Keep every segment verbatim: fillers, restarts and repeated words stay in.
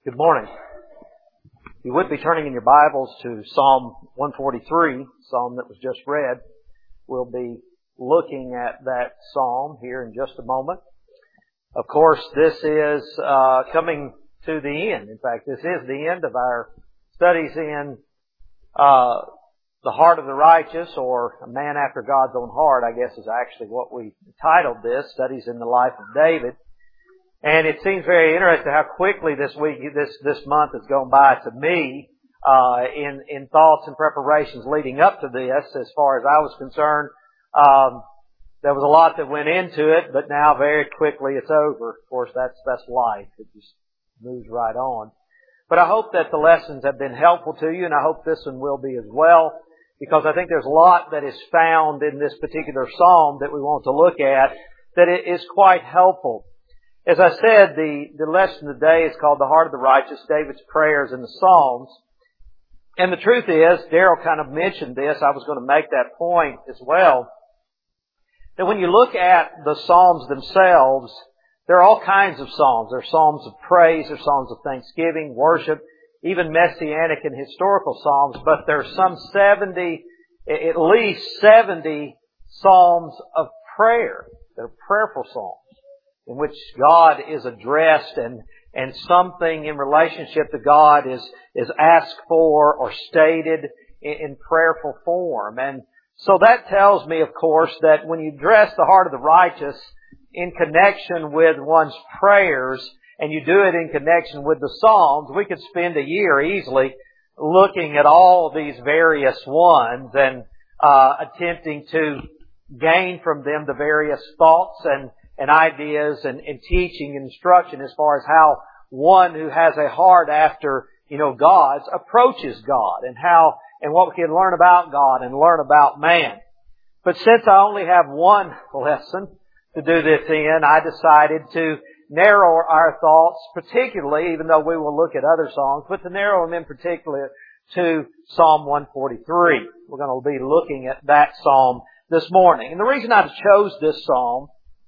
Good morning. You would be turning in your Bibles to Psalm one forty-three, Psalm that was just read. We'll be looking at that Psalm here in just a moment. Of course, this is uh, coming to the end. In fact, this is the end of our studies in uh, the heart of the righteous, or a man after God's own heart, I guess is actually what we titled this, Studies in the Life of David. And it seems very interesting how quickly this week, this, this month has gone by to me, uh, in, in thoughts and preparations leading up to this. As far as I was concerned, um, there was a lot that went into it, but now very quickly it's over. Of course, that's, that's life. It just moves right on. But I hope that the lessons have been helpful to you, and I hope this one will be as well, because I think there's a lot that is found in this particular psalm that we want to look at that it is quite helpful. As I said, the, the lesson today is called The Heart of the Righteous, David's Prayers in the Psalms. And the truth is, Daryl kind of mentioned this, I was going to make that point as well, that when you look at the Psalms themselves, there are all kinds of Psalms. There are Psalms of praise, there are Psalms of thanksgiving, worship, even messianic and historical Psalms, but there are some seventy, at least seventy Psalms of prayer. They're prayerful Psalms, in which God is addressed and, and something in relationship to God is, is asked for or stated in, in prayerful form. And so that tells me, of course, that when you address the heart of the righteous in connection with one's prayers, and you do it in connection with the Psalms, we could spend a year easily looking at all of these various ones and uh, attempting to gain from them the various thoughts and and ideas and, and teaching and instruction as far as how one who has a heart after, you know, God's approaches God, and how, and what we can learn about God and learn about man. But since I only have one lesson to do this in, I decided to narrow our thoughts, particularly, even though we will look at other songs, but to narrow them in particular to Psalm one forty-three. We're going to be looking at that psalm this morning. And the reason I chose this psalm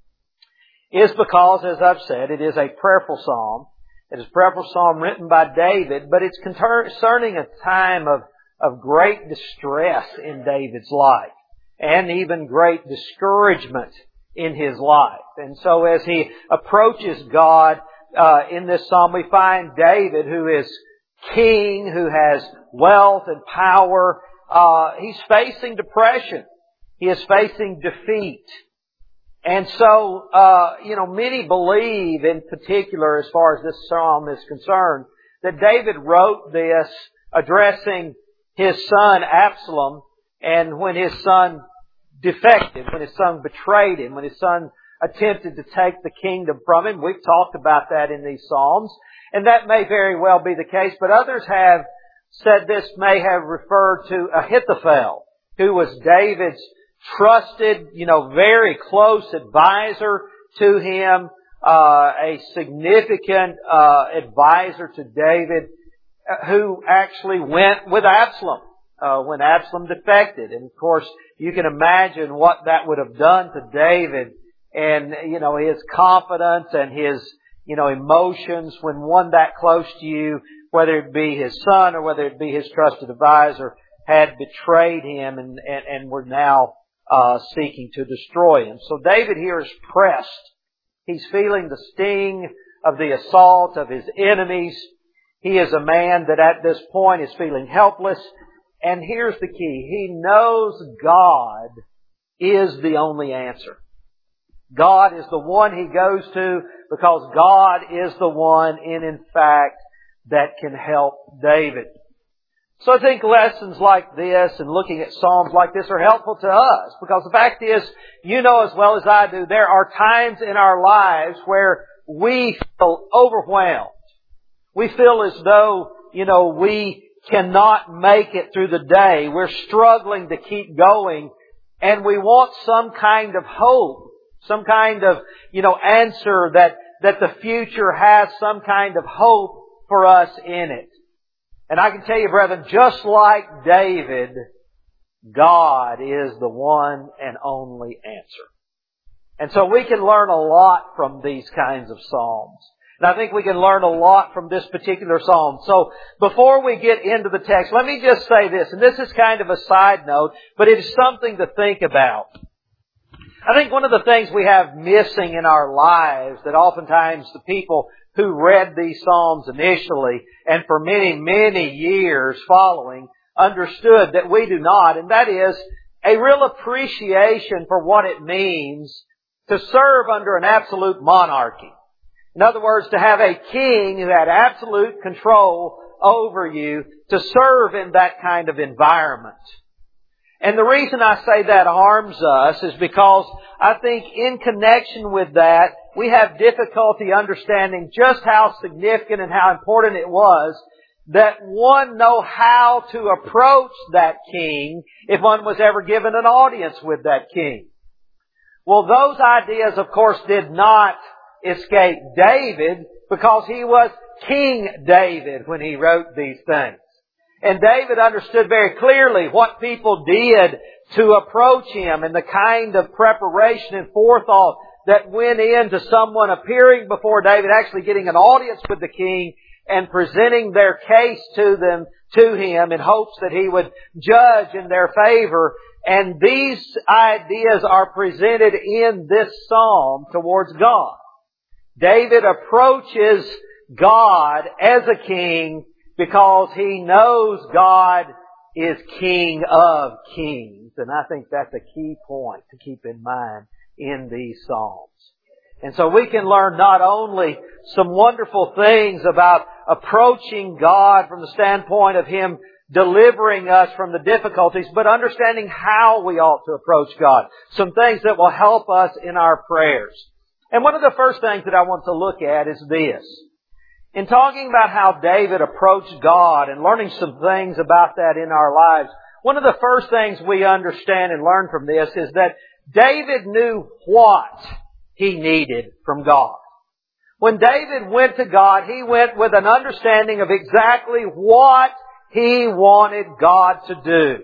is because, as I've said, it is a prayerful psalm. It is a prayerful psalm written by David, but it's concerning a time of, of great distress in David's life, and even great discouragement in his life. And so as he approaches God uh, in this psalm, we find David, who is king, who has wealth and power. Uh, he's facing depression. He is facing defeat. And so, uh, you know, many believe in particular, as far as this psalm is concerned, that David wrote this addressing his son Absalom, and when his son defected, when his son betrayed him, when his son attempted to take the kingdom from him. We've talked about that in these psalms, and that may very well be the case, but others have said this may have referred to Ahithophel, who was David's trusted, you know, very close advisor to him, uh, a significant uh, advisor to David, uh, who actually went with Absalom uh, when Absalom defected. And of course, you can imagine what that would have done to David, and you know, his confidence and his, you know, emotions when one that close to you, whether it be his son or whether it be his trusted advisor, had betrayed him and and, and were now Uh, seeking to destroy him. So David here is pressed. He's feeling the sting of the assault of his enemies. He is a man that at this point is feeling helpless. And here's the key. He knows God is the only answer. God is the one he goes to, because God is the one in, in fact, that can help David. So I think lessons like this and looking at Psalms like this are helpful to us, because the fact is, you know as well as I do, there are times in our lives where we feel overwhelmed. We feel as though, you know, we cannot make it through the day. We're struggling to keep going, and we want some kind of hope, some kind of, you know, answer that, that the future has some kind of hope for us in it. And I can tell you, brethren, just like David, God is the one and only answer. And so we can learn a lot from these kinds of psalms. And I think we can learn a lot from this particular psalm. So before we get into the text, let me just say this, and this is kind of a side note, but it is something to think about. I think one of the things we have missing in our lives that oftentimes the people who read these psalms initially and for many, many years following understood that we do not, and that is a real appreciation for what it means to serve under an absolute monarchy. In other words, to have a king who had absolute control over you, to serve in that kind of environment. And the reason I say that harms us is because I think in connection with that, we have difficulty understanding just how significant and how important it was that one know how to approach that king if one was ever given an audience with that king. Well, those ideas, of course, did not escape David because he was King David when he wrote these things. And David understood very clearly what people did to approach him and the kind of preparation and forethought that went into someone appearing before David, actually getting an audience with the king and presenting their case to them, to him in hopes that he would judge in their favor. And these ideas are presented in this psalm towards God. David approaches God as a king because he knows God is King of Kings. And I think that's a key point to keep in mind in these psalms. And so we can learn not only some wonderful things about approaching God from the standpoint of Him delivering us from the difficulties, but understanding how we ought to approach God. Some things that will help us in our prayers. And one of the first things that I want to look at is this. In talking about how David approached God and learning some things about that in our lives, one of the first things we understand and learn from this is that David knew what he needed from God. When David went to God, he went with an understanding of exactly what he wanted God to do.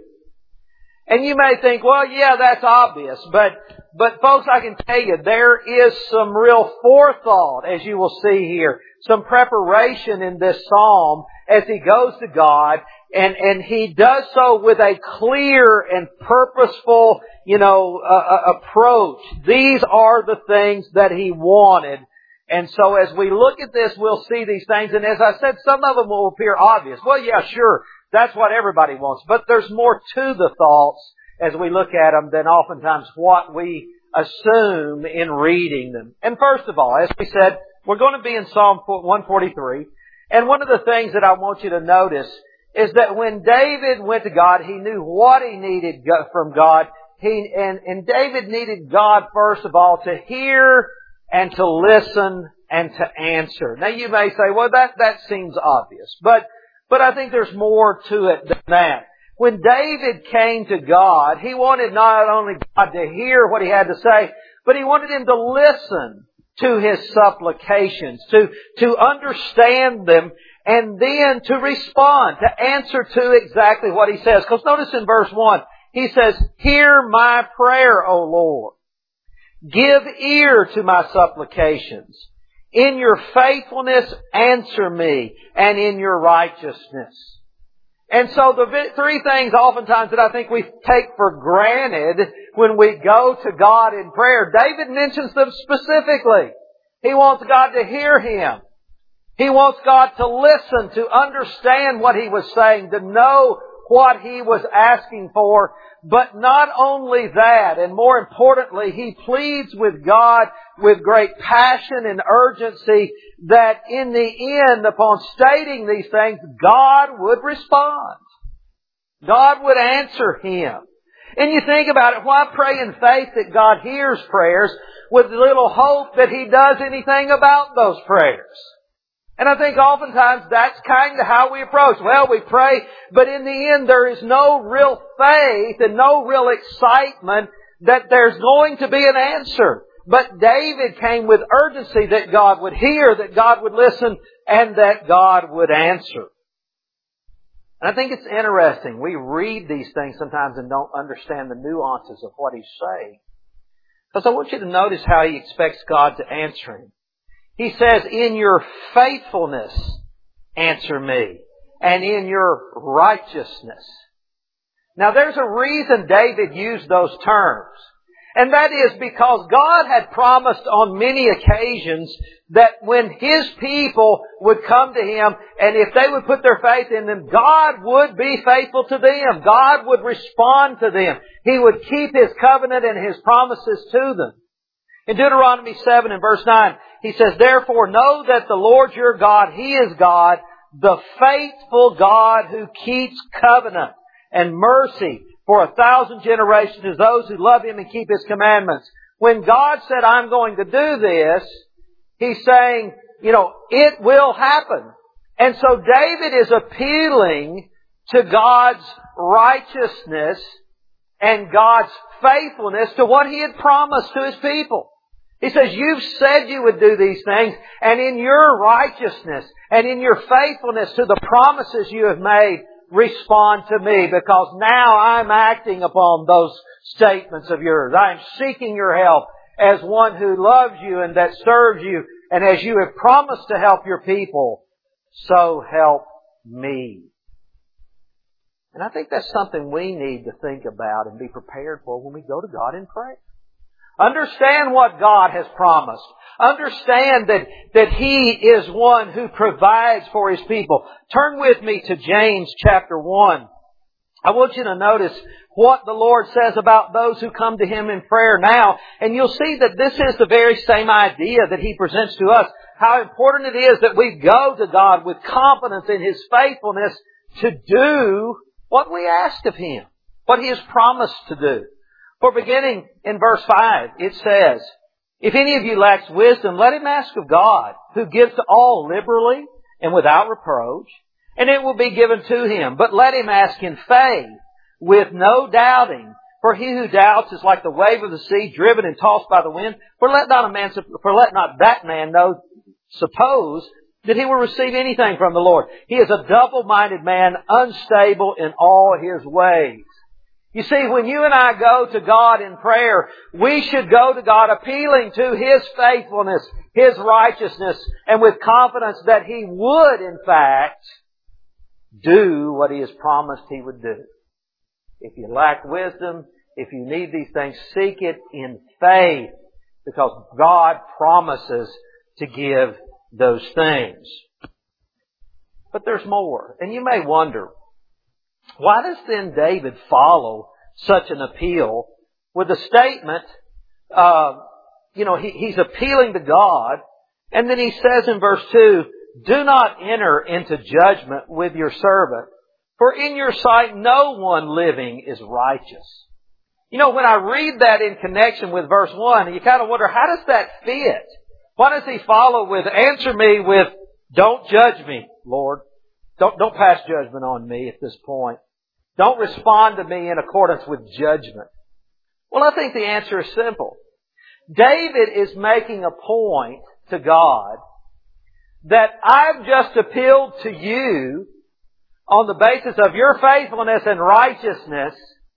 And you may think, well, yeah, that's obvious. But, but folks, I can tell you, there is some real forethought, as you will see here. Some preparation in this psalm as he goes to God. And, and he does so with a clear and purposeful, you know, uh, approach. These are the things that he wanted. And so as we look at this, we'll see these things. And as I said, some of them will appear obvious. Well, yeah, sure. That's what everybody wants. But there's more to the thoughts as we look at them than oftentimes what we assume in reading them. And first of all, as we said, we're going to be in Psalm one forty-three. And one of the things that I want you to notice is that when David went to God, he knew what he needed from God. He, and, and David needed God, first of all, to hear and to listen and to answer. Now you may say, well, that, that seems obvious. But, but I think there's more to it than that. When David came to God, he wanted not only God to hear what he had to say, but he wanted Him to listen to his supplications, to, to understand them, and then to respond, to answer to exactly what he says. Because notice in verse one, he says, "Hear my prayer, O Lord. Give ear to my supplications. In your faithfulness, answer me, and in your righteousness." And so the three things oftentimes that I think we take for granted when we go to God in prayer, David mentions them specifically. He wants God to hear him. He wants God to listen, to understand what he was saying, to know what he was asking for. But not only that, and more importantly, he pleads with God with great passion and urgency that in the end, upon stating these things, God would respond. God would answer him. And you think about it, why pray in faith that God hears prayers with little hope that He does anything about those prayers? And I think oftentimes that's kind of how we approach. Well, we pray, but in the end there is no real faith and no real excitement that there's going to be an answer. But David came with urgency that God would hear, that God would listen, and that God would answer. And I think it's interesting. We read these things sometimes and don't understand the nuances of what He's saying. Because I want you to notice how He expects God to answer him. He says, in your faithfulness, answer me, and in your righteousness. Now there's a reason David used those terms. And that is because God had promised on many occasions that when His people would come to Him and if they would put their faith in them, God would be faithful to them. God would respond to them. He would keep His covenant and His promises to them. In Deuteronomy seven and verse nine, He says, therefore know that the Lord your God, He is God, the faithful God who keeps covenant and mercy for a thousand generations to those who love Him and keep His commandments. When God said, I'm going to do this, He's saying, you know, it will happen. And so David is appealing to God's righteousness and God's faithfulness to what He had promised to His people. He says, you've said you would do these things, and in your righteousness and in your faithfulness to the promises you have made, respond to me, because now I'm acting upon those statements of yours. I am seeking your help as one who loves you and that serves you. And as you have promised to help your people, so help me. And I think that's something we need to think about and be prepared for when we go to God in prayer. Understand what God has promised. Understand that, that He is one who provides for His people. Turn with me to James chapter one. I want you to notice what the Lord says about those who come to Him in prayer now. And you'll see that this is the very same idea that He presents to us. How important it is that we go to God with confidence in His faithfulness to do what we ask of Him. What He has promised to do. For beginning in verse five, it says, if any of you lacks wisdom, let him ask of God, who gives to all liberally and without reproach, and it will be given to him. But let him ask in faith, with no doubting. For he who doubts is like the wave of the sea, driven and tossed by the wind. For let not a man, for let not that man know, suppose that he will receive anything from the Lord. He is a double-minded man, unstable in all his ways. You see, when you and I go to God in prayer, we should go to God appealing to His faithfulness, His righteousness, and with confidence that He would, in fact, do what He has promised He would do. If you lack wisdom, if you need these things, seek it in faith, because God promises to give those things. But there's more. And you may wonder, why does then David follow such an appeal with a statement, uh, you know, he, he's appealing to God, and then he says in verse two, do not enter into judgment with your servant, for in your sight no one living is righteous. You know, when I read that in connection with verse one, you kind of wonder, how does that fit? Why does he follow with, answer me with, don't judge me, Lord. Don't, don't pass judgment on me at this point. Don't respond to me in accordance with judgment. Well, I think the answer is simple. David is making a point to God that I've just appealed to you on the basis of your faithfulness and righteousness.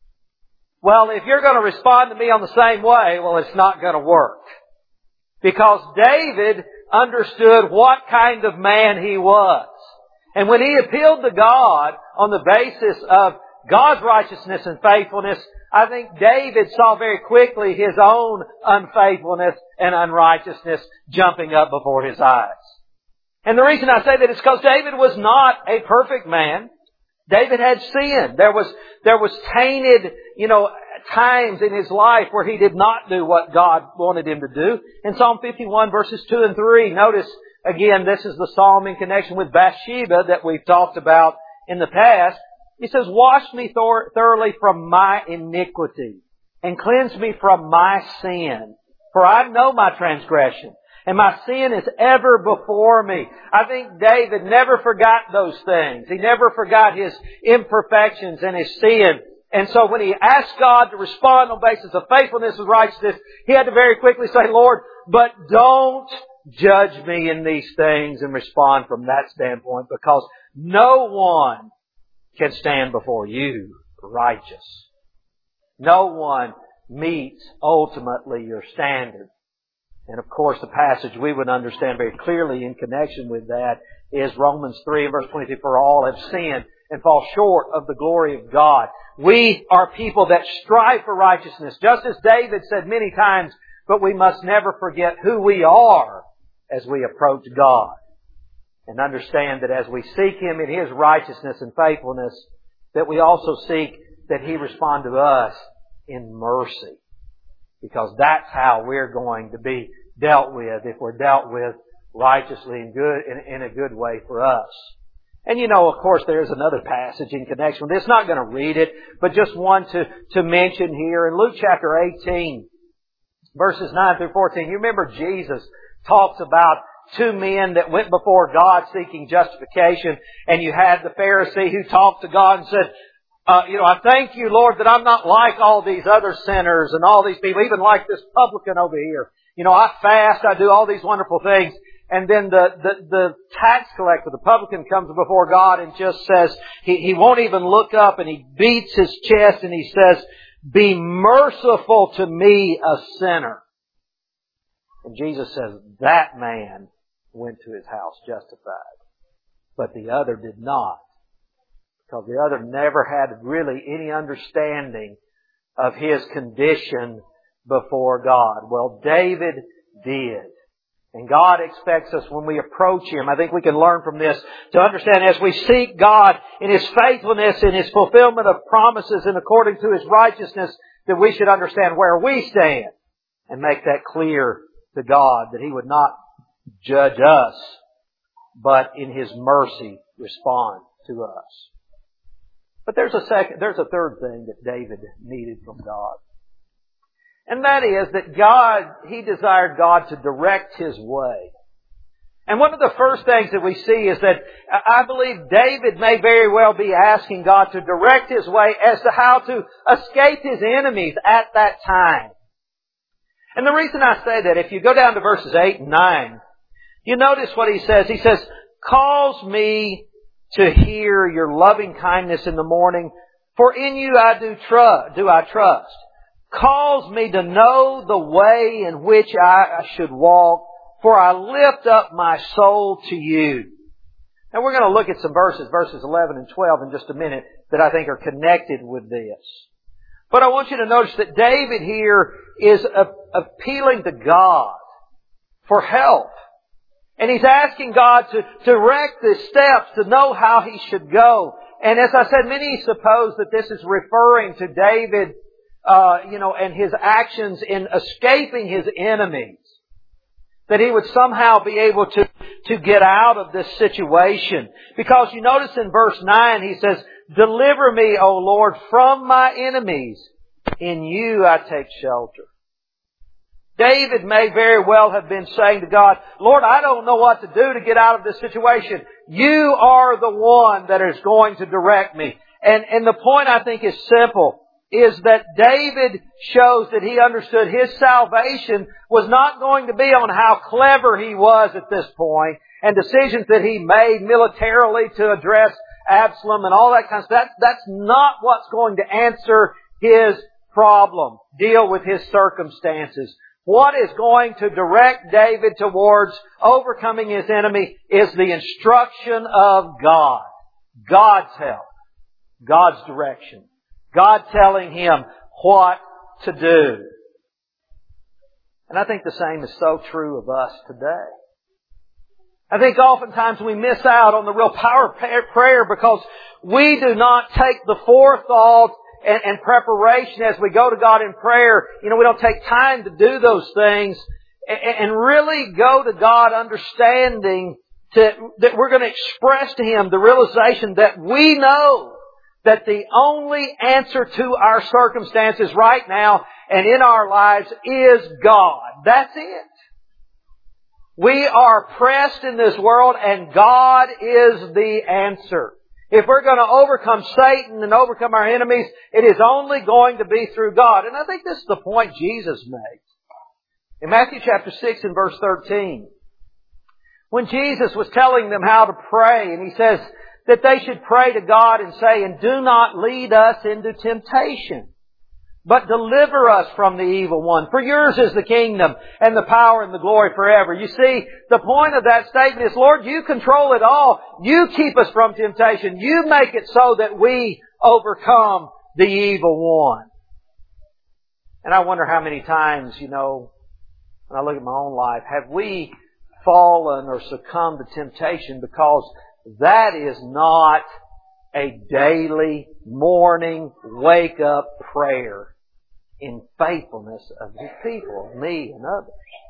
Well, if you're going to respond to me on the same way, well, it's not going to work. Because David understood what kind of man he was. And when he appealed to God on the basis of God's righteousness and faithfulness, I think David saw very quickly his own unfaithfulness and unrighteousness jumping up before his eyes. And the reason I say that is because David was not a perfect man. David had sinned. There was, there was tainted, you know, times in his life where he did not do what God wanted him to do. In Psalm fifty-one verses two and three, notice again, this is the psalm in connection with Bathsheba that we've talked about in the past. He says, wash me thor- thoroughly from my iniquity and cleanse me from my sin. For I know my transgression and my sin is ever before me. I think David never forgot those things. He never forgot his imperfections and his sin. And so when he asked God to respond on the basis of faithfulness and righteousness, he had to very quickly say, Lord, but don't judge me in these things, and respond from that standpoint, because no one can stand before you righteous. No one meets ultimately your standard. And of course, the passage we would understand very clearly in connection with that is Romans three and verse twenty-two, for all have sinned and fall short of the glory of God. We are people that strive for righteousness, just as David said many times, but we must never forget who we are as we approach God. And understand that as we seek Him in His righteousness and faithfulness, that we also seek that He respond to us in mercy. Because that's how we're going to be dealt with, if we're dealt with righteously and good, in, in a good way for us. And you know, of course, there's another passage in connection with this. Not going to read it, but just one to, to mention here. In Luke chapter eighteen, verses nine through fourteen, you remember Jesus talks about two men that went before God seeking justification, and you had the Pharisee who talked to God and said, Uh, you know, I thank you, Lord, that I'm not like all these other sinners and all these people, even like this publican over here. You know, I fast, I do all these wonderful things. And then the, the, the tax collector, the publican, comes before God and just says, he, he won't even look up, and he beats his chest and he says, be merciful to me, a sinner. And Jesus says, that man went to his house justified, but the other did not. Because the other never had really any understanding of his condition before God. Well, David did. And God expects us when we approach Him, I think we can learn from this, to understand as we seek God in His faithfulness, in His fulfillment of promises and according to His righteousness, that we should understand where we stand and make that clear to God, that He would not judge us, but in His mercy respond to us. But there's a second, there's a third thing that David needed from God. And that is that God, he desired God to direct his way. And one of the first things that we see is that I believe David may very well be asking God to direct his way as to how to escape his enemies at that time. And the reason I say that, if you go down to verses eight and nine, you notice what he says. He says, cause me to hear your loving kindness in the morning, for in you I do trust, do I trust. Cause me to know the way in which I should walk, for I lift up my soul to you. Now we're going to look at some verses, verses eleven and twelve in just a minute, that I think are connected with this. But I want you to notice that David here is appealing to God for help. And he's asking God to direct his steps, to know how he should go. And as I said, many suppose that this is referring to David, uh, you know, and his actions in escaping his enemies. That he would somehow be able to, to get out of this situation. Because you notice in verse nine, he says, deliver me, O Lord, from my enemies. In you I take shelter. David may very well have been saying to God, Lord, I don't know what to do to get out of this situation. You are the one that is going to direct me. And, and the point I think is simple, is that David shows that he understood his salvation was not going to be on how clever he was at this point and decisions that he made militarily to address Absalom and all that kind of stuff. That, that's not what's going to answer his problem, deal with his circumstances. What is going to direct David towards overcoming his enemy is the instruction of God. God's help. God's direction. God telling him what to do. And I think the same is so true of us today. I think oftentimes we miss out on the real power of prayer because we do not take the forethought and, and preparation as we go to God in prayer. You know, we don't take time to do those things and, and really go to God understanding to, that we're going to express to Him the realization that we know that the only answer to our circumstances right now and in our lives is God. That's it. We are pressed in this world and God is the answer. If we're going to overcome Satan and overcome our enemies, it is only going to be through God. And I think this is the point Jesus makes. In Matthew chapter six and verse thirteen, when Jesus was telling them how to pray, and He says that they should pray to God and say, and do not lead us into temptation. but deliver us from the evil one. For yours is the kingdom and the power and the glory forever. You see, the point of that statement is, Lord, You control it all. You keep us from temptation. You make it so that we overcome the evil one. And I wonder how many times, you know, when I look at my own life, have we fallen or succumbed to temptation because that is not a daily, morning, wake-up prayer in faithfulness of His people, me and others.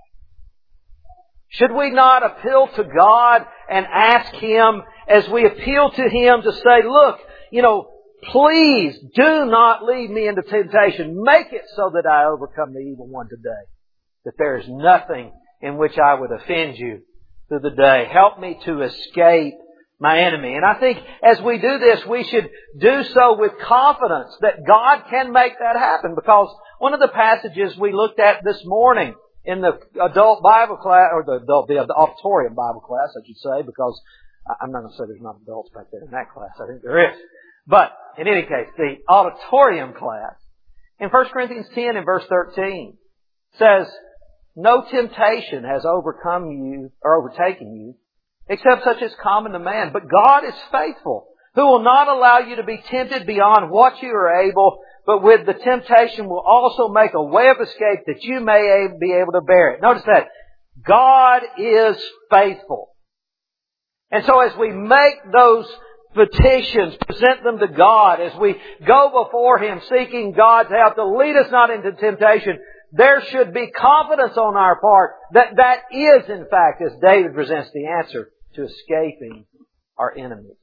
Should we not appeal to God and ask Him, as we appeal to Him, to say, look, you know, please do not lead me into temptation. Make it so that I overcome the evil one today. That there is nothing in which I would offend You through the day. Help me to escape my enemy. And I think as we do this, we should do so with confidence that God can make that happen. Because one of the passages we looked at this morning in the adult Bible class, or the adult, the auditorium Bible class, I should say, because I'm not going to say there's not adults back there in that class. I think there is. But in any case, the auditorium class in First Corinthians ten and verse thirteen says, no temptation has overcome you or overtaken you except such as common to man. But God is faithful, who will not allow you to be tempted beyond what you are able, but with the temptation will also make a way of escape that you may be able to bear it. Notice that. God is faithful. And so as we make those petitions, present them to God, as we go before Him seeking God's help to lead us not into temptation, there should be confidence on our part that that is, in fact, as David presents, the answer to escaping our enemies.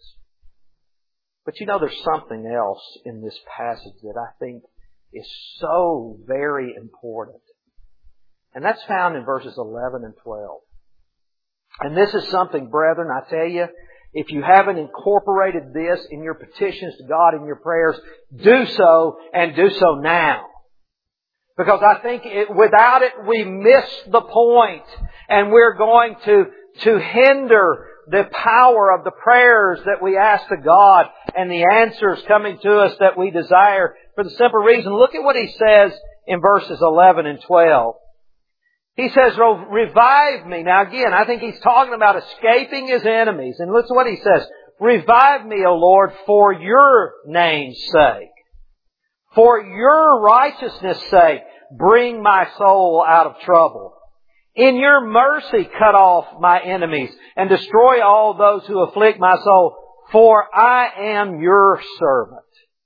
But you know, there's something else in this passage that I think is so very important. And that's found in verses eleven and twelve. And this is something, brethren, I tell you, if you haven't incorporated this in your petitions to God, in your prayers, do so, and do so now. Because I think it, without it, we miss the point, and we're going to, to hinder the power of the prayers that we ask to God and the answers coming to us that we desire, for the simple reason, look at what He says in verses eleven and twelve. He says, revive me. Now again, I think He's talking about escaping His enemies. And listen to what He says. Revive me, O Lord, for Your name's sake. For Your righteousness' sake, bring my soul out of trouble. In Your mercy, cut off my enemies and destroy all those who afflict my soul. For I am Your servant.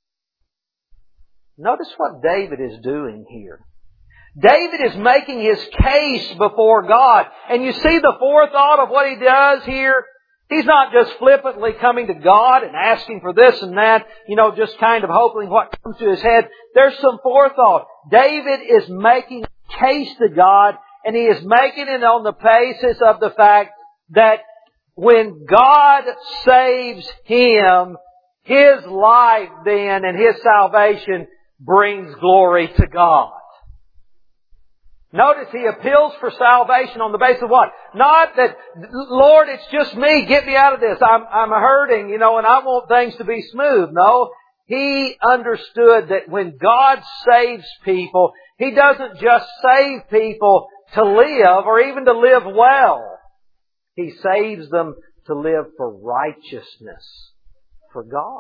Notice what David is doing here. David is making his case before God. And you see the forethought of what he does here? He's not just flippantly coming to God and asking for this and that, you know, just kind of hoping what comes to his head. There's some forethought. David is making a case to God, and he is making it on the basis of the fact that when God saves him, his life then and his salvation brings glory to God. Notice he appeals for salvation on the basis of what? Not that, Lord, it's just me, get me out of this. I'm, I'm hurting, you know, and I want things to be smooth. No, he understood that when God saves people, He doesn't just save people to live or even to live well. He saves them to live for righteousness, for God.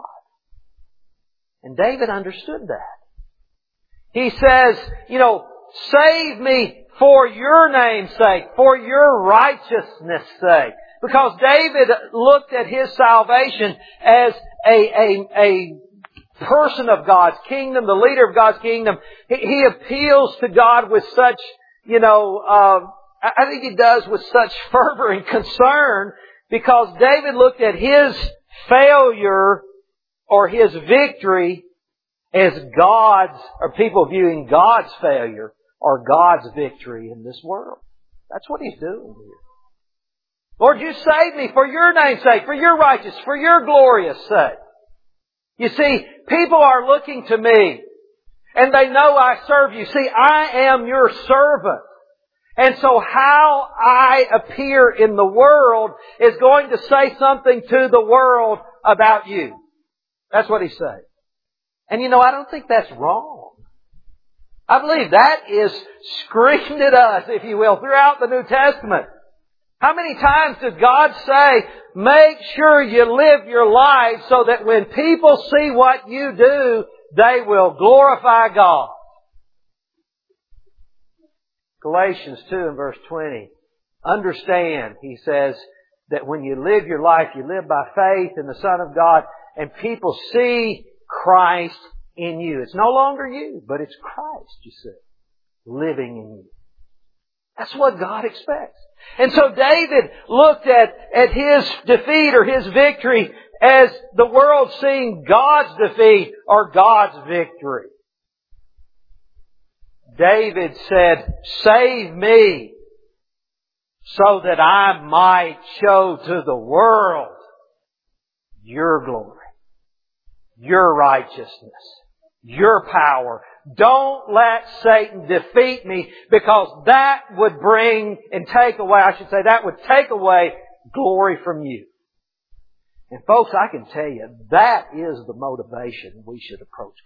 And David understood that. He says, you know, save me for Your name's sake, for Your righteousness' sake. Because David looked at his salvation as a, a, a person of God's kingdom, the leader of God's kingdom. He, he appeals to God with such, you know, uh, I think he does with such fervor and concern, because David looked at his failure or his victory as God's, or people viewing God's failure or God's victory in this world. That's what he's doing here. Lord, You save me for Your name's sake, for Your righteous, for Your glorious sake. You see, people are looking to me, and they know I serve You. See, I am Your servant. And so how I appear in the world is going to say something to the world about You. That's what he's saying. And you know, I don't think that's wrong. I believe that is screamed at us, if you will, throughout the New Testament. How many times did God say, make sure you live your life so that when people see what you do, they will glorify God? Galatians two and verse twenty. Understand, he says, that when you live your life, you live by faith in the Son of God, and people see Christ in you. It's no longer you, but it's Christ, you see, living in you. That's what God expects. And so David looked at, at his defeat or his victory as the world seeing God's defeat or God's victory. David said, save me so that I might show to the world your glory, your righteousness, your power. Don't let Satan defeat me, because that would bring and take away, I should say, that would take away glory from you. And folks, I can tell you, that is the motivation we should approach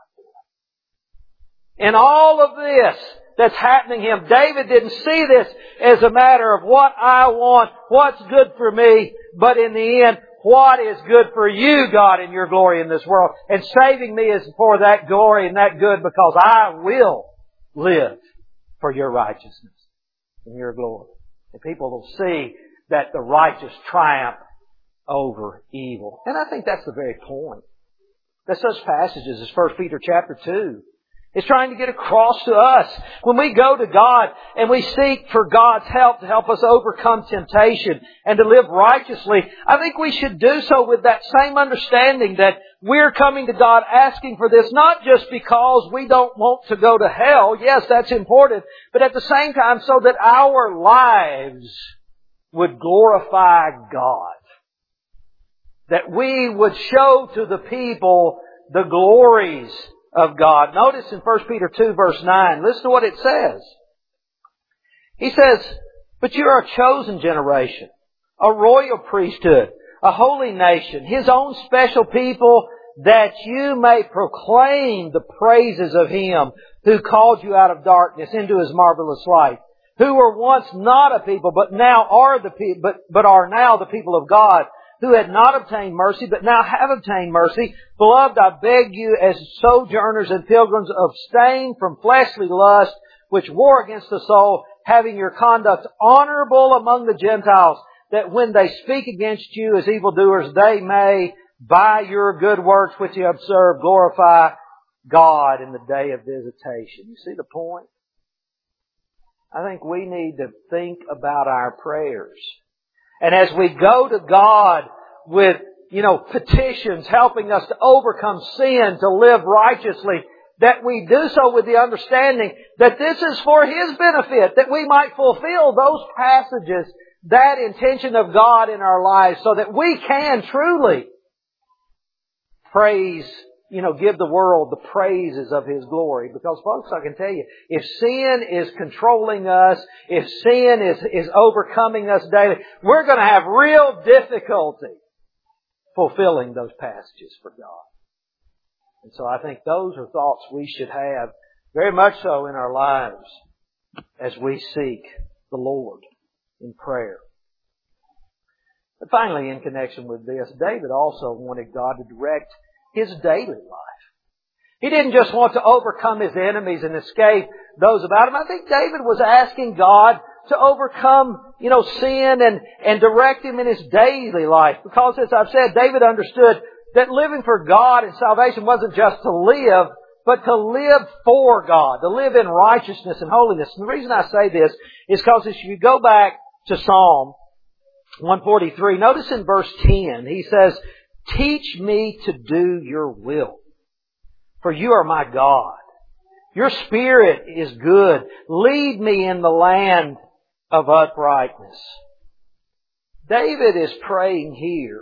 God. In all of this that's happening to him, David didn't see this as a matter of what I want, what's good for me, but in the end, what is good for you, God, in your glory in this world. And saving me is for that glory and that good, because I will live for your righteousness and your glory. And people will see that the righteous triumph over evil. And I think that's the very point that such passages as First Peter chapter two is trying to get across to us. When we go to God and we seek for God's help to help us overcome temptation and to live righteously, I think we should do so with that same understanding that we're coming to God asking for this, not just because we don't want to go to hell. Yes, that's important. But at the same time, so that our lives would glorify God. That we would show to the people the glories of God. Notice in First Peter two verse nine, listen to what it says. He says, but you are a chosen generation, a royal priesthood, a holy nation, His own special people, that you may proclaim the praises of Him who called you out of darkness into His marvelous light, who were once not a people, but now are the people, but, but are now the people of God, who had not obtained mercy, but now have obtained mercy. Beloved, I beg you, as sojourners and pilgrims, abstain from fleshly lust, which war against the soul, having your conduct honorable among the Gentiles, that when they speak against you as evildoers, they may, by your good works which you observe, glorify God in the day of visitation. You see the point? I think we need to think about our prayers. And as we go to God with, you know, petitions helping us to overcome sin, to live righteously, that we do so with the understanding that this is for His benefit, that we might fulfill those passages, that intention of God in our lives, so that we can truly praise, you know, give the world the praises of His glory. Because folks, I can tell you, if sin is controlling us, if sin is, is overcoming us daily, we're going to have real difficulty fulfilling those passages for God. And so I think those are thoughts we should have very much so in our lives as we seek the Lord in prayer. But finally, in connection with this, David also wanted God to direct his daily life. He didn't just want to overcome his enemies and escape those about him. I think David was asking God to overcome, you know, sin and, and direct him in his daily life. Because, as I've said, David understood that living for God and salvation wasn't just to live, but to live for God, to live in righteousness and holiness. And the reason I say this is because if you go back to Psalm one forty-three, notice in verse ten, he says, teach me to do your will, for you are my God. Your Spirit is good. Lead me in the land of uprightness. David is praying here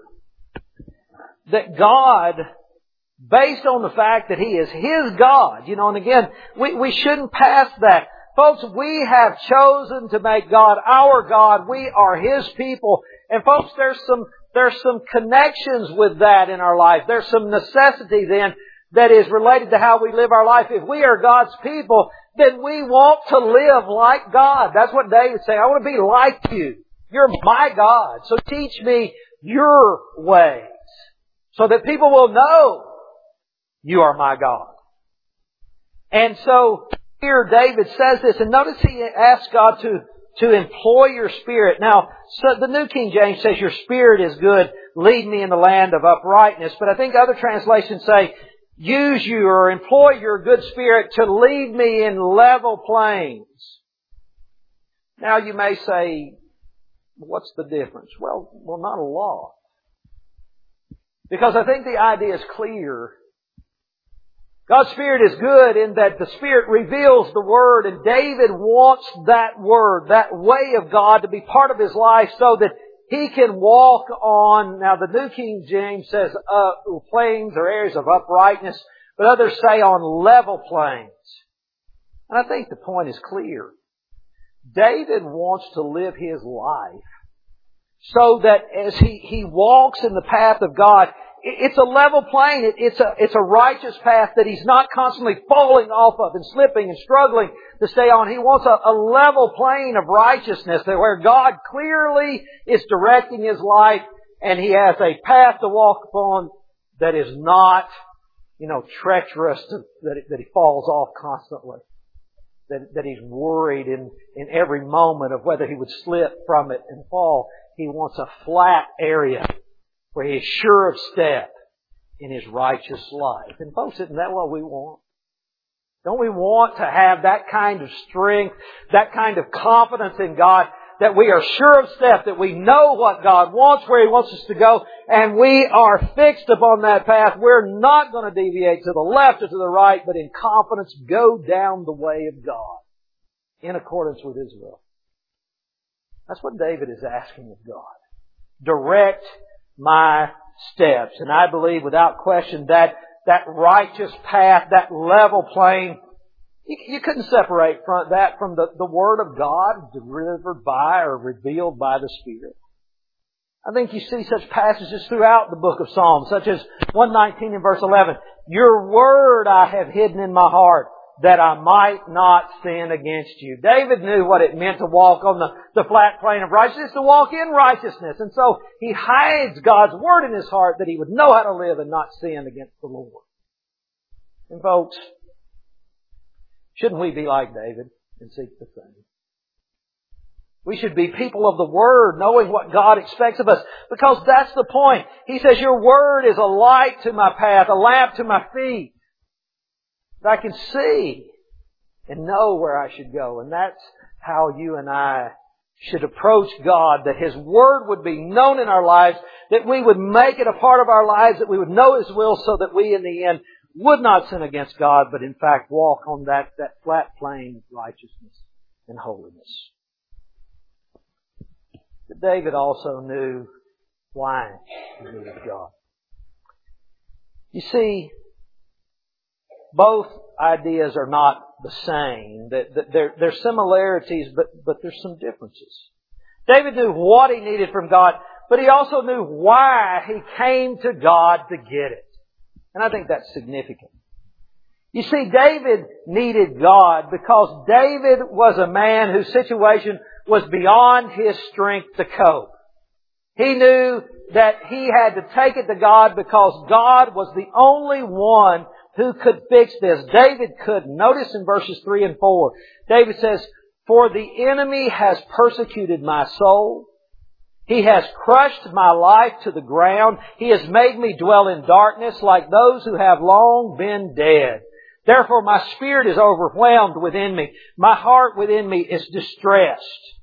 that God, based on the fact that He is His God, you know, and again, we, we shouldn't pass that. Folks, we have chosen to make God our God. We are His people. And folks, there's some There's some connections with that in our life. There's some necessity then that is related to how we live our life. If we are God's people, then we want to live like God. That's what David's saying. I want to be like you. You're my God. So teach me your ways so that people will know you are my God. And so here David says this, and notice he asks God to, to employ your spirit. Now, so the New King James says your spirit is good. Lead me in the land of uprightness. But I think other translations say, use you or employ your good spirit to lead me in level plains. Now you may say, what's the difference? Well, well, not a lot. Because I think the idea is clear. God's Spirit is good in that the Spirit reveals the Word, and David wants that Word, that way of God to be part of his life so that he can walk on, now the New King James says uh, plains or areas of uprightness, but others say on level plains. And I think the point is clear. David wants to live his life so that as he, he walks in the path of God, it's a level plain. It's a, it's a righteous path that he's not constantly falling off of and slipping and struggling to stay on. He wants a, a level plane of righteousness that where God clearly is directing his life and he has a path to walk upon that is not, you know, treacherous, to, that, that he falls off constantly. That, that he's worried in, in every moment of whether he would slip from it and fall. He wants a flat area where he is sure of step in his righteous life. And folks, isn't that what we want? Don't we want to have that kind of strength, that kind of confidence in God, that we are sure of step, that we know what God wants, where He wants us to go, and we are fixed upon that path. We're not going to deviate to the left or to the right, but in confidence go down the way of God in accordance with His will. That's what David is asking of God. Direct my steps. And I believe without question that that righteous path, that level plane, you, you couldn't separate from that from the, the Word of God delivered by or revealed by the Spirit. I think you see such passages throughout the book of Psalms, such as one nineteen and verse eleven. Your Word I have hidden in my heart, that I might not sin against you. David knew what it meant to walk on the, the flat plane of righteousness, to walk in righteousness. And so he hides God's Word in his heart that he would know how to live and not sin against the Lord. And folks, shouldn't we be like David and seek the same? We should be people of the Word, knowing what God expects of us, because that's the point. He says, your Word is a light to my path, a lamp to my feet. I can see and know where I should go. And that's how you and I should approach God, that His Word would be known in our lives, that we would make it a part of our lives, that we would know His will so that we in the end would not sin against God, but in fact walk on that, that flat plane of righteousness and holiness. But David also knew why he needed God. You see, both ideas are not the same. There are similarities, but, but there's some differences. David knew what he needed from God, but he also knew why he came to God to get it. And I think that's significant. You see, David needed God because David was a man whose situation was beyond his strength to cope. He knew that he had to take it to God because God was the only one who could fix this. David could. Notice in verses three and four, David says, for the enemy has persecuted my soul. He has crushed my life to the ground. He has made me dwell in darkness like those who have long been dead. Therefore my spirit is overwhelmed within me. My heart within me is distressed.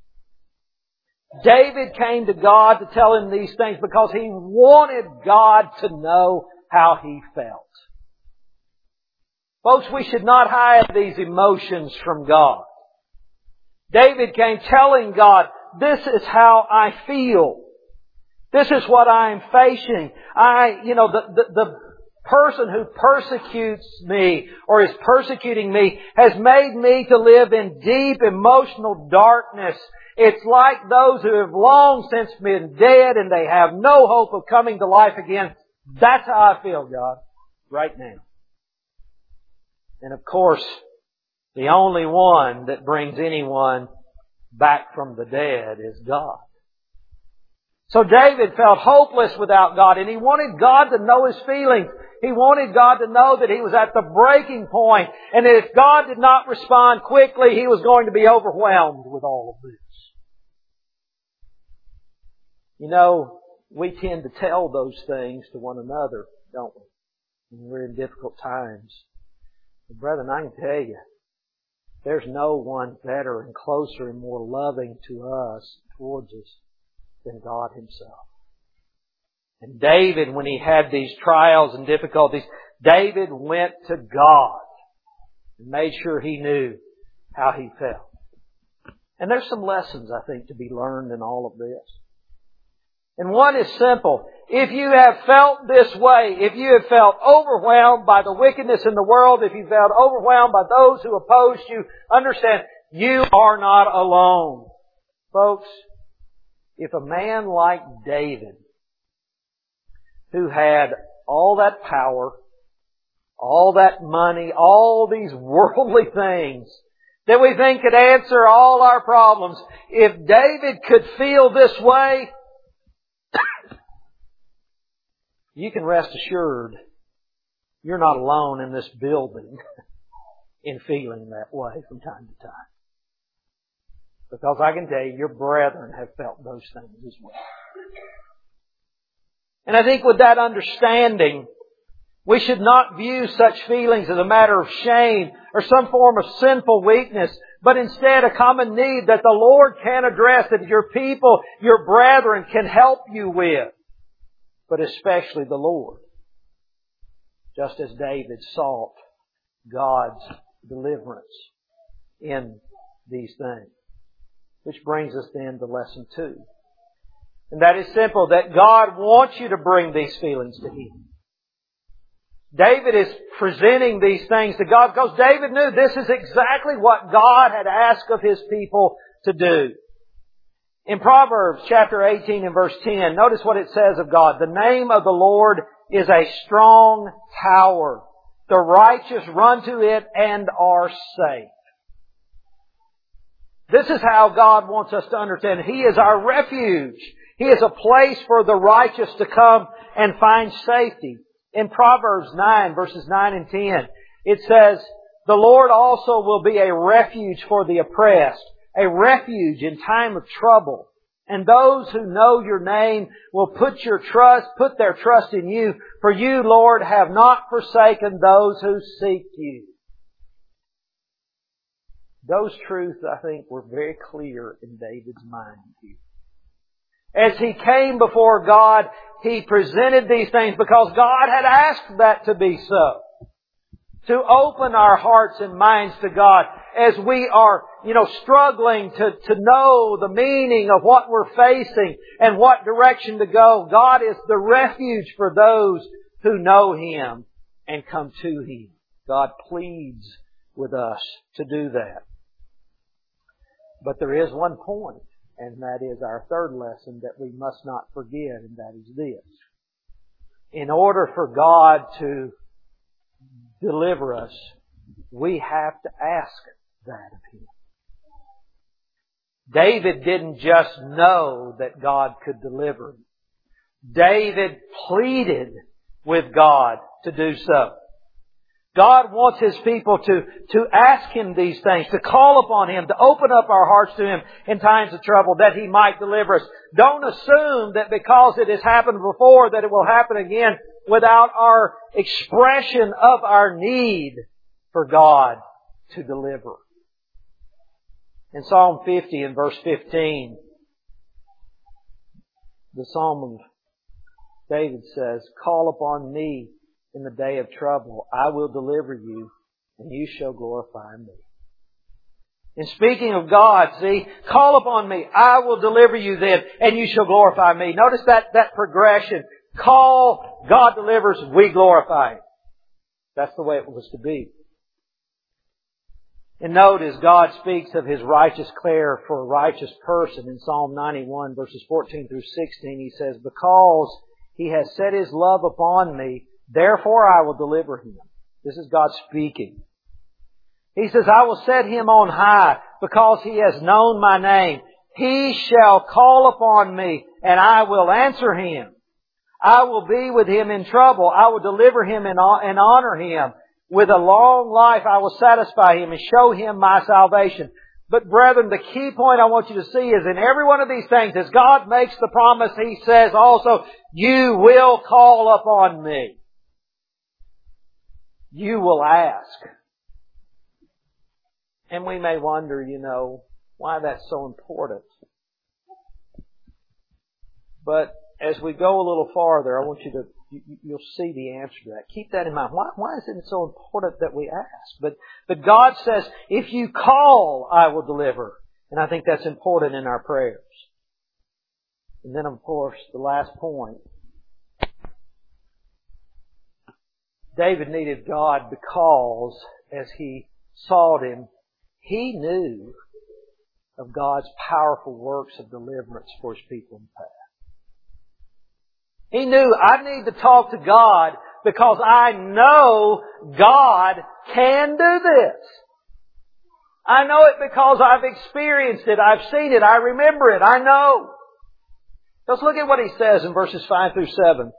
David came to God to tell Him these things because he wanted God to know how he felt. Folks, we should not hide these emotions from God. David came telling God, this is how I feel. This is what I am facing. I, you know, the, the, the person who persecutes me or is persecuting me has made me to live in deep emotional darkness. It's like those who have long since been dead and they have no hope of coming to life again. That's how I feel, God, right now. And of course, the only one that brings anyone back from the dead is God. So David felt hopeless without God, and he wanted God to know his feelings. He wanted God to know that he was at the breaking point, and that if God did not respond quickly, he was going to be overwhelmed with all of this. You know, we tend to tell those things to one another, don't we? When we're in difficult times. But brethren, I can tell you, there's no one better and closer and more loving to us, towards us, than God Himself. And David, when he had these trials and difficulties, David went to God and made sure he knew how he felt. And there's some lessons, I think, to be learned in all of this. And one is simple. If you have felt this way, if you have felt overwhelmed by the wickedness in the world, if you felt overwhelmed by those who opposed you, understand, you are not alone. Folks, if a man like David, who had all that power, all that money, all these worldly things that we think could answer all our problems, if David could feel this way, you can rest assured you're not alone in this building in feeling that way from time to time. Because I can tell you, your brethren have felt those things as well. And I think with that understanding, we should not view such feelings as a matter of shame or some form of sinful weakness, but instead a common need that the Lord can address, that your people, your brethren can help you with. But especially the Lord. Just as David sought God's deliverance in these things. Which brings us then to lesson two. And that is simple, that God wants you to bring these feelings to Him. David is presenting these things to God because David knew this is exactly what God had asked of His people to do. In Proverbs chapter eighteen and verse ten, notice what it says of God. The name of the Lord is a strong tower. The righteous run to it and are safe. This is how God wants us to understand. He is our refuge. He is a place for the righteous to come and find safety. In Proverbs nine, verses nine and ten, it says, the Lord also will be a refuge for the oppressed, a refuge in time of trouble. And those who know your name will put your trust, put their trust in you. For you, Lord, have not forsaken those who seek you. Those truths, I think, were very clear in David's mind here. As he came before God, he presented these things because God had asked that to be so. To open our hearts and minds to God as we are, you know, struggling to, to know the meaning of what we're facing and what direction to go. God is the refuge for those who know Him and come to Him. God pleads with us to do that. But there is one point, and that is our third lesson that we must not forget, and that is this. In order for God to deliver us, we have to ask that of Him. David didn't just know that God could deliver him. David pleaded with God to do so. God wants His people to, to ask Him these things, to call upon Him, to open up our hearts to Him in times of trouble that He might deliver us. Don't assume that because it has happened before that it will happen again without our expression of our need for God to deliver. In Psalm fifty and verse fifteen, the Psalm of David says, call upon me in the day of trouble. I will deliver you, and you shall glorify me. In speaking of God, see, call upon me. I will deliver you then, and you shall glorify me. Notice that, that progression. Call, God delivers, we glorify Him. That's the way it was to be. And note as God speaks of His righteous care for a righteous person in Psalm ninety-one verses fourteen through sixteen, He says, because He has set His love upon me, therefore I will deliver him. This is God speaking. He says, I will set him on high because he has known my name. He shall call upon me and I will answer him. I will be with him in trouble. I will deliver him and honor him. With a long life I will satisfy him and show him my salvation. But brethren, the key point I want you to see is in every one of these things, as God makes the promise, He says also, you will call upon me. You will ask. And we may wonder, you know, why that's so important. But as we go a little farther, I want you to, you, you'll see the answer to that. Keep that in mind. Why, why is it so important that we ask? But, but God says, if you call, I will deliver. And I think that's important in our prayers. And then, of course, the last point. David needed God because as he sought Him, he knew of God's powerful works of deliverance for His people in the past. He knew, I need to talk to God because I know God can do this. I know it because I've experienced it. I've seen it. I remember it. I know. Let's look at what he says in verses five through seven.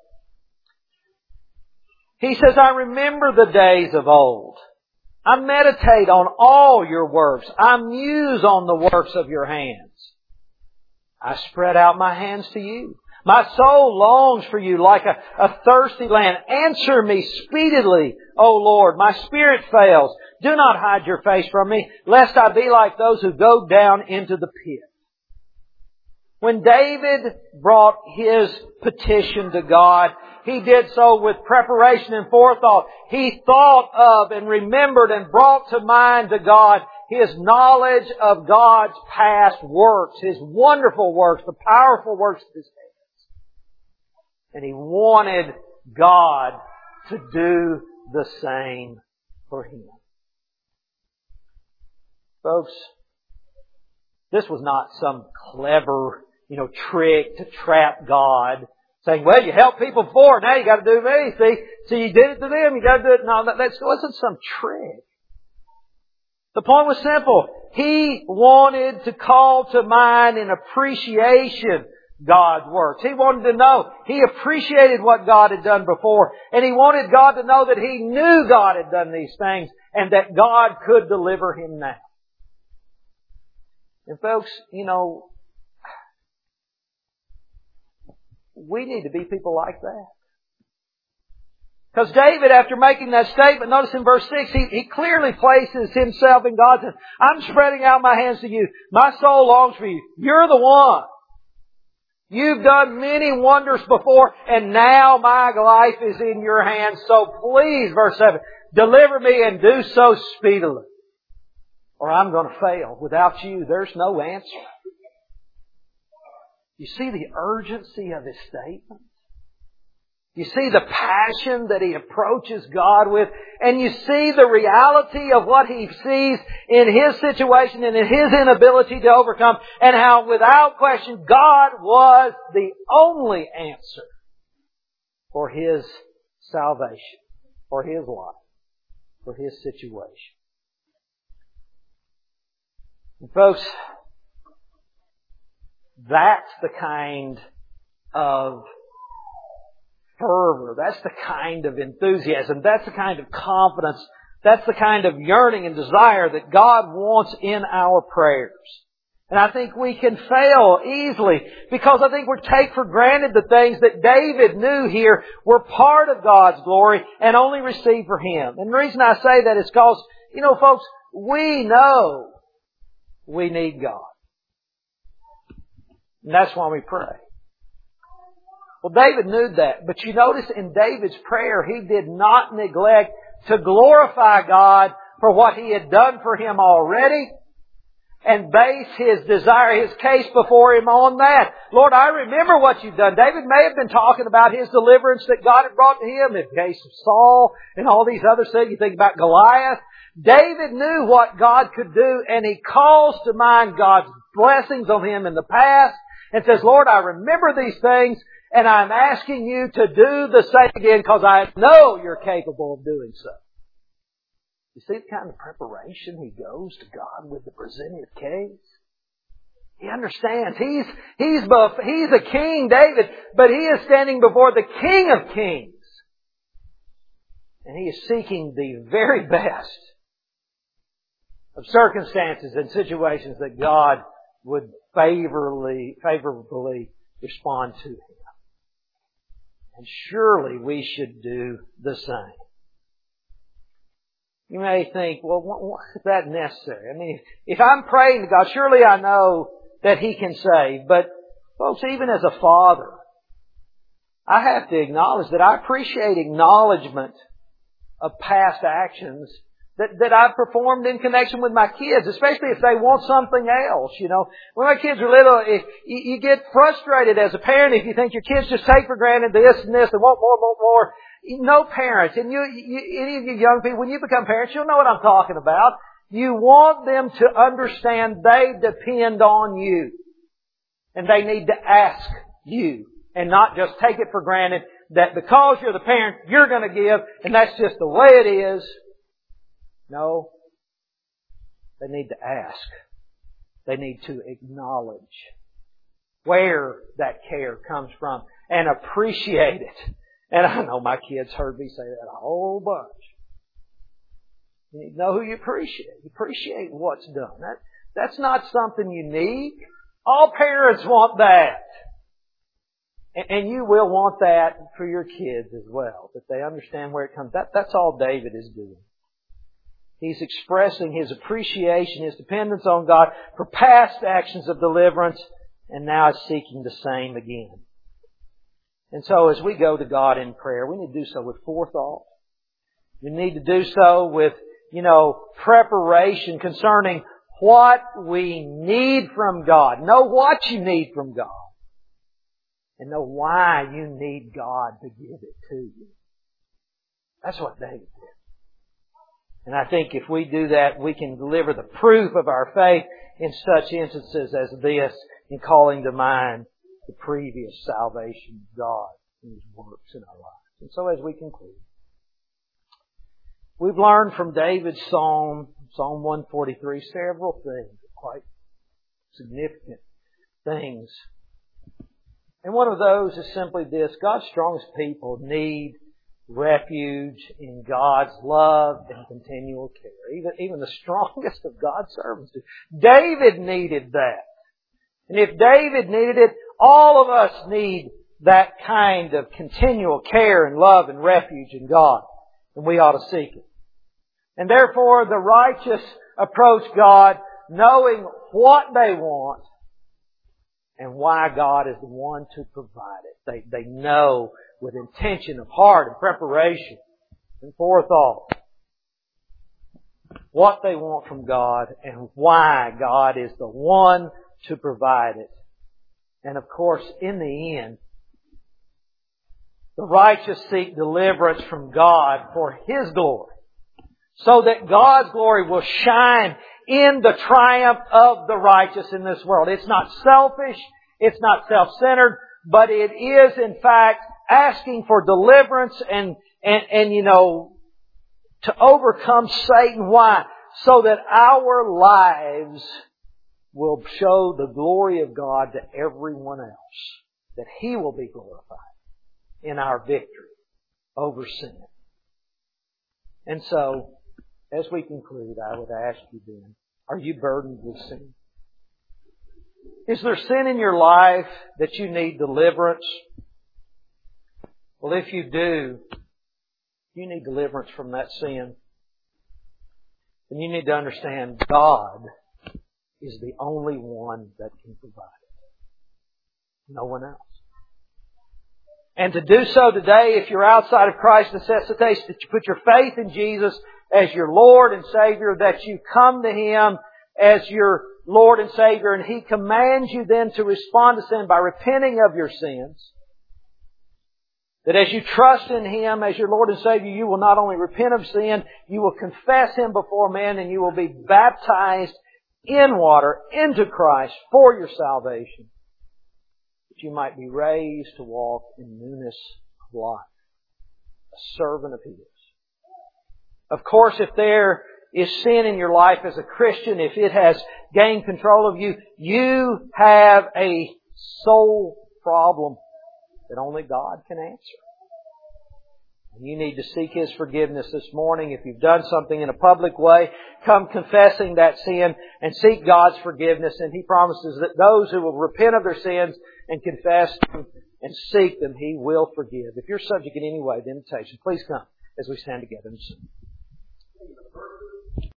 He says, I remember the days of old. I meditate on all your works. I muse on the works of your hands. I spread out my hands to you. My soul longs for you like a, a thirsty land. Answer me speedily, O Lord. My spirit fails. Do not hide your face from me, lest I be like those who go down into the pit. When David brought his petition to God, he did so with preparation and forethought. He thought of and remembered and brought to mind to God his knowledge of God's past works, His wonderful works, the powerful works of His hands. And he wanted God to do the same for him. Folks, this was not some clever, you know, trick to trap God. Saying, well, you helped people before, now you got to do me. See, see, you did it to them, you got to do it. No, that, that wasn't some trick. The point was simple. He wanted to call to mind in appreciation God's works. He wanted to know. He appreciated what God had done before. And he wanted God to know that he knew God had done these things and that God could deliver him now. And folks, you know, we need to be people like that. Because David, after making that statement, notice in verse six, he, he clearly places himself in God's hands. I'm spreading out my hands to you. My soul longs for you. You're the one. You've done many wonders before, and now my life is in your hands. So please, verse seven, deliver me and do so speedily, or I'm going to fail. Without you, there's no answer. You see the urgency of his statement? You see the passion that he approaches God with, and you see the reality of what he sees in his situation and in his inability to overcome, and how without question God was the only answer for his salvation, for his life, for his situation. And folks, that's the kind of fervor. That's the kind of enthusiasm. That's the kind of confidence. That's the kind of yearning and desire that God wants in our prayers. And I think we can fail easily because I think we take for granted the things that David knew here were part of God's glory and only received for Him. And the reason I say that is because, you know, folks, we know we need God. And that's why we pray. Well, David knew that. But you notice in David's prayer, he did not neglect to glorify God for what He had done for him already and base his desire, his case before Him on that. Lord, I remember what You've done. David may have been talking about his deliverance that God had brought to him in the case of Saul and all these other things. You think about Goliath. David knew what God could do, and he calls to mind God's blessings on him in the past and says, Lord, I remember these things, and I'm asking You to do the same again because I know You're capable of doing so. You see the kind of preparation he goes to God with the presented case? He understands. He's, he's, bef- he's a king, David, but he is standing before the King of Kings. And he is seeking the very best of circumstances and situations that God would favorably, favorably respond to him. And surely we should do the same. You may think, well, why is that necessary? I mean, if I'm praying to God, surely I know that He can save. But, folks, even as a father, I have to acknowledge that I appreciate acknowledgement of past actions that, that I've performed in connection with my kids, especially if they want something else. You know, when my kids are little, if you, you get frustrated as a parent if you think your kids just take for granted this and this and want more, more, more. No parents, and you, you, any of you young people, when you become parents, you'll know what I'm talking about. You want them to understand they depend on you. And they need to ask you. And not just take it for granted that because you're the parent, you're going to give, and that's just the way it is. No. They need to ask. They need to acknowledge where that care comes from and appreciate it. And I know my kids heard me say that a whole bunch. You need to know who you appreciate. You appreciate what's done. That, that's not something unique. All parents want that. And, and you will want that for your kids as well. That they understand where it comes. That, that's all David is doing. He's expressing his appreciation, his dependence on God for past actions of deliverance, and now is seeking the same again. And so as we go to God in prayer, we need to do so with forethought. We need to do so with, you know, preparation concerning what we need from God. Know what you need from God. And know why you need God to give it to you. That's what David did. And I think if we do that, we can deliver the proof of our faith in such instances as this, in calling to mind the previous salvation of God and His works in our lives. And so as we conclude, we've learned from David's Psalm, Psalm one forty-three, several things, quite significant things. And one of those is simply this: God's strongest people need refuge in God's love and continual care. Even, even the strongest of God's servants do. David needed that. And if David needed it, all of us need that kind of continual care and love and refuge in God. And we ought to seek it. And therefore, the righteous approach God knowing what they want and why God is the one to provide it. They, they know with intention of heart and preparation and forethought what they want from God and why God is the one to provide it. And of course, in the end, the righteous seek deliverance from God for His glory, so that God's glory will shine in the triumph of the righteous in this world. It's not selfish, it's not self-centered, but it is in fact asking for deliverance and, and, and you know, to overcome Satan. Why? So that our lives will show the glory of God to everyone else. That He will be glorified in our victory over sin. And so, as we conclude, I would ask you then, are you burdened with sin? Is there sin in your life that you need deliverance? Well, if you do, you need deliverance from that sin. And you need to understand God is the only one that can provide it. No one else. And to do so today, if you're outside of Christ, necessitates that you put your faith in Jesus as your Lord and Savior, that you come to Him as your Lord and Savior, and He commands you then to respond to sin by repenting of your sins. That as you trust in Him as your Lord and Savior, you will not only repent of sin, you will confess Him before men, and you will be baptized in water into Christ for your salvation, that you might be raised to walk in newness of life, a servant of His, Of course, if there is sin in your life as a Christian, if it has gained control of you, you have a soul problem that only God can answer. You need to seek His forgiveness this morning. If you've done something in a public way, come confessing that sin and seek God's forgiveness. And He promises that those who will repent of their sins and confess them and seek them, He will forgive. If you're subject in any way to invitation, please come as we stand together and sing.